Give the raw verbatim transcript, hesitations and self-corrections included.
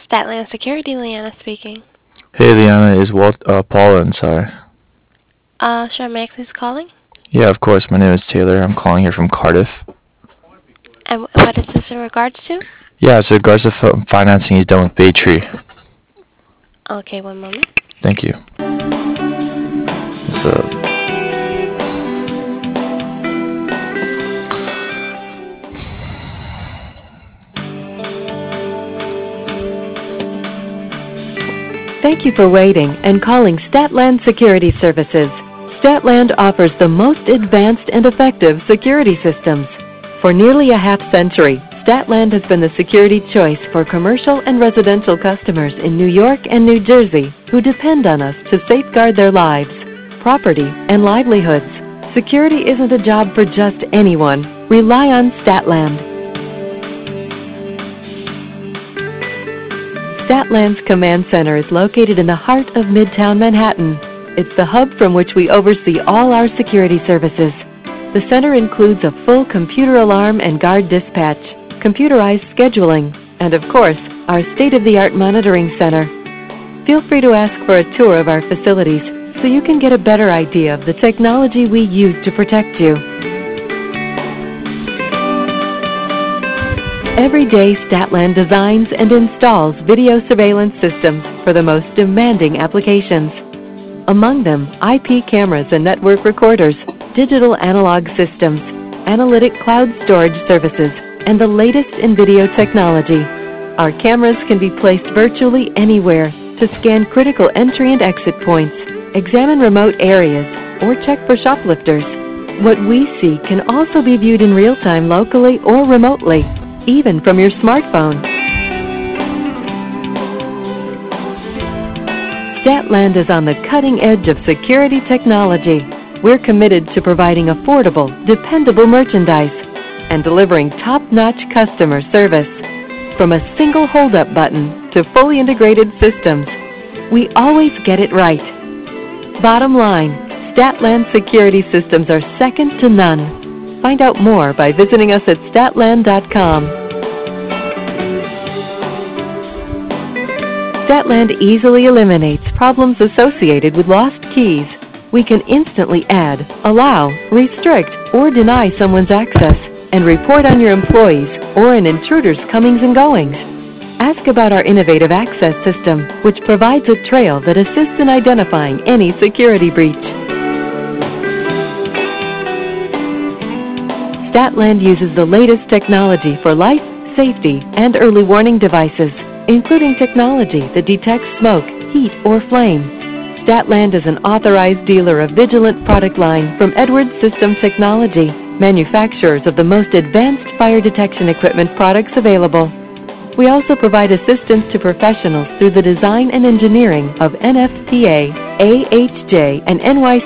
Statland Security, Leanna speaking. Hey, Liana, is Walt uh, Paula inside? Uh, sure, Max is calling. Yeah, of course. My name is Taylor. I'm calling here from Cardiff. And wh- what is this in regards to? Yeah, it's regards to f- financing he's done with Baytree. Okay, one moment. Thank you. It's, uh, Thank you for waiting and calling Statland Security Services. Statland offers the most advanced and effective security systems. For nearly a half century, Statland has been the security choice for commercial and residential customers in New York and New Jersey who depend on us to safeguard their lives, property, and livelihoods. Security isn't a job for just anyone. Rely on Statland. Statland's command center is located in the heart of Midtown Manhattan. It's the hub from which we oversee all our security services. The center includes a full computer alarm and guard dispatch, computerized scheduling, and of course, our state-of-the-art monitoring center. Feel free to ask for a tour of our facilities so you can get a better idea of the technology we use to protect you. Every day, Statland designs and installs video surveillance systems for the most demanding applications. Among them, I P cameras and network recorders, digital analog systems, analytic cloud storage services, and the latest in video technology. Our cameras can be placed virtually anywhere to scan critical entry and exit points, examine remote areas, or check for shoplifters. What we see can also be viewed in real time locally or remotely, even from your smartphone. Statland is on the cutting edge of security technology. We're committed to providing affordable, dependable merchandise and delivering top-notch customer service. From a single hold-up button to fully integrated systems, we always get it right. Bottom line, Statland security systems are second to none. Find out more by visiting us at statland dot com. Statland easily eliminates problems associated with lost keys. We can instantly add, allow, restrict, or deny someone's access, and report on your employees or an intruder's comings and goings. Ask about our innovative access system, which provides a trail that assists in identifying any security breach. Statland uses the latest technology for life, safety, and early warning devices, including technology that detects smoke, heat, or flame. Statland is an authorized dealer of Vigilant product line from Edwards System Technology, manufacturers of the most advanced fire detection equipment products available. We also provide assistance to professionals through the design and engineering of N F P A, A H J, and N Y